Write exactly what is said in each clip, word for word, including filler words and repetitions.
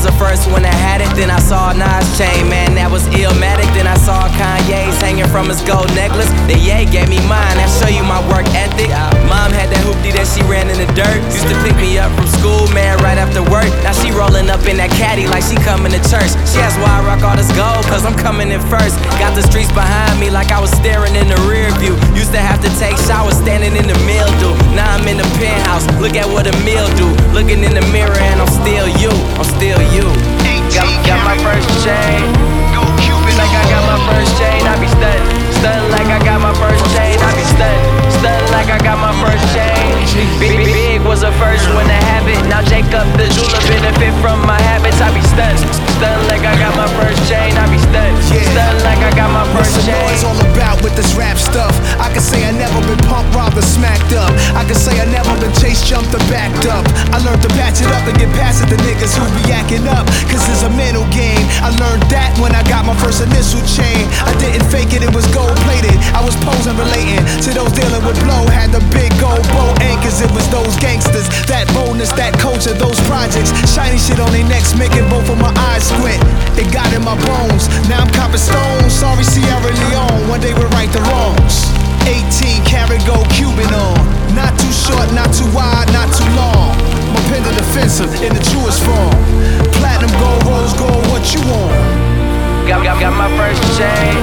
was the first one that had it. Then I saw a Nas chain, man, that was Illmatic. Then I saw Kanye's hanging from his gold necklace. Then Ye gave me mine, that show you my work ethic. Mom had that hoopty that she ran in the dirt. Used to pick me up from school, man, right after work. Now she rolling up in that caddy like she coming to church. She asked why I rock all this gold, cause I'm coming in first. Got the streets behind me like I was staring in the rear view. Used to have to take showers standing in the mildew. Now I'm in the penthouse, look at what a meal do. Looking in the mirror and I'm still you, I'm still you. Got, got my first chain, like I got my first chain, I be stuntin'. Stuntin' like I got my first chain, I be stuntin'. Stuntin' like I got my first chain. Big, big was the first one to have it. Now Jacob the jeweler benefit from my habits, I be stuntin'. Stuntin' like I got my first chain, I be stuntin'. Stuntin' like I got my first chain. What's all about with this rap stuff? I can say I never been pumped, robbed, or smacked up. I can say I never been chased, jumped, or backed up. I learned to patch it up and get past it, the niggas who be acting up. Cause it's a mental game. I learned that when I got my first initial chain. I didn't fake it, it was gold plated. I was posing, relating to those dealing with blow. Had the big gold bow anchors, it was those gangsters. That boldness, that culture, those projects. Shiny shit on their necks, making both of my eyes squint. It got in my bones, now I'm copping stones. Sorry Sierra Leone, one day we'll right the wrongs. eighteen karat gold Cuban on. Not too short, not too wide, not too long. My pendant offensive in the truest form. Platinum gold, rose gold, what you want? Got, got, got my first chain.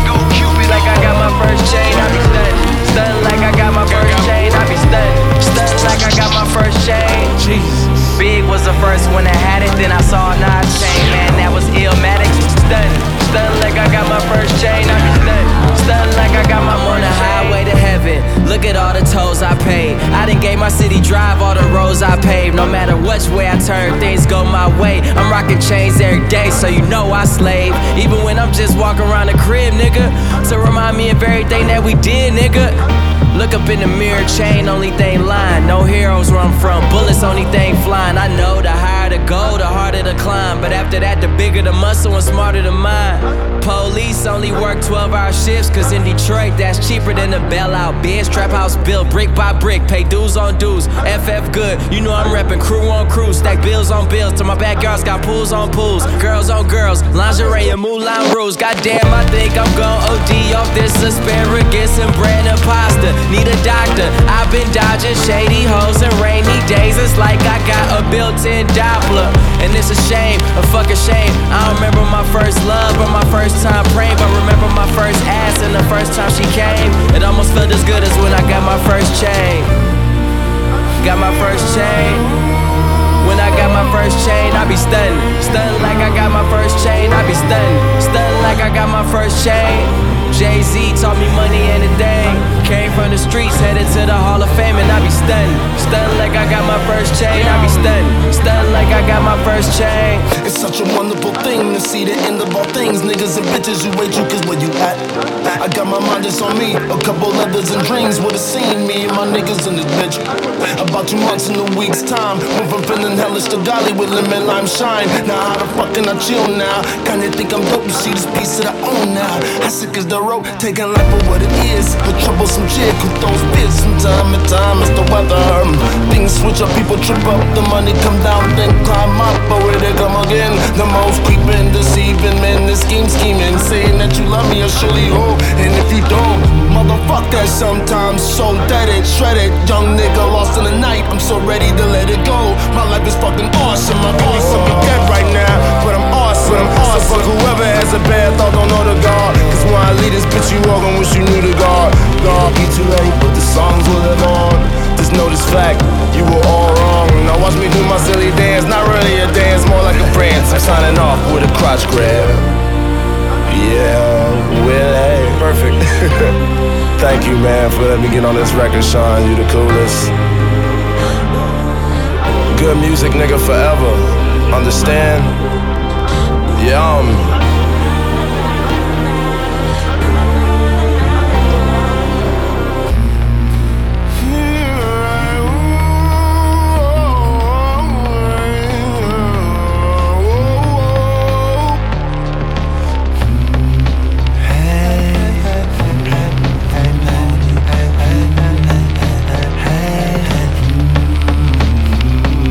Like I got my first chain, I be stuntin'. Stuntin' like I got my first chain, I be stuntin'. Stuntin' like I got my first chain. Big was the first one that had it. Then I saw a Nas chain, man, that was Illmatic. Stuntin'. Stuntin' like I got my first chain, I be stuntin'. Stuntin' like I got my on the highway to heaven. Look at all the tolls I paid. I done gave my city drive all the roads I paved. No matter which way I turn, things go my way. I'm rocking chains every day, so you know I slave. Even when I'm just walking around the crib, nigga, to remind me of everything that we did, nigga. Look up in the mirror, chain, only thing lying. No heroes where I'm from, bullets, only thing flying. I know the higher the goal, the harder the climb. But after that, the bigger the muscle and smarter the mind. Police only work twelve hour shifts, cause in Detroit, that's cheaper than a bailout. Bitch, trap house built brick by brick, pay dues on dues. F F good, you know I'm reppin', crew on crew. Stack bills on bills, till my backyard's got pools on pools. Girls on girls, lingerie and Moulin Rouge. Goddamn, I think I'm gon' O D off this asparagus and bread and pasta. Need a doctor, I've been dodging shady hoes and rainy days. It's like I got a built-in Doppler, and it's a shame, a fucking shame. I don't remember my first love or my first time praying, but remember my first ass and the first time she came. It almost felt as good as when I got my first chain. Got my first chain. When I got my first chain, I be stuntin'. Stuntin' like I got my first chain, I be stuntin'. Stuntin' like I got my first chain. Jay-Z taught me money ain't a thing. Came from the streets, headed to the Hall of Fame, and I be stuntin'. Stuntin' like I got my first chain, I be stuntin'. Stuntin' like I got my first chain. It's such a wonderful thing to see the end of all things. Niggas and bitches, you wait you cause where you at? I got my mind just on me. A couple leathers and dreams would've seen me and my niggas in this bitch. About two months in a week's time. Went from feeling hellish to golly with lemon lime shine. Now how the fuck can I chill now? Kinda think I'm dope, you see this piece that I own now. How sick is the road, taking life for what it is. A troublesome chick who throws fits from time to time. It's the weather, things switch up, people trip up. The money come down, then climb up. But where they come again? The most creeping, deceiving men, the scheme scheming, saying that you love me, I surely hope. And if you don't, motherfuck that sometimes. So dead it, shredded, young nigga lost in the night. I'm so ready to let it go. My life is fucking awesome. I could be something dead right now, but I'm awesome. But I'm awesome. So fuck whoever has a bad thought, don't know the God. Cause when I leave this bitch, you all gon' wish you knew the God. God, be too late, but the songs will live on. Just know this fact, you were all wrong. Now watch me do my silly dance. Not really a dance, more like a prance. I'm signing off with a crotch grab. Yeah, Willie. Perfect. Thank you, man, for letting me get on this record, Sean. You the coolest. Good music, nigga, forever. Understand? Yeah, um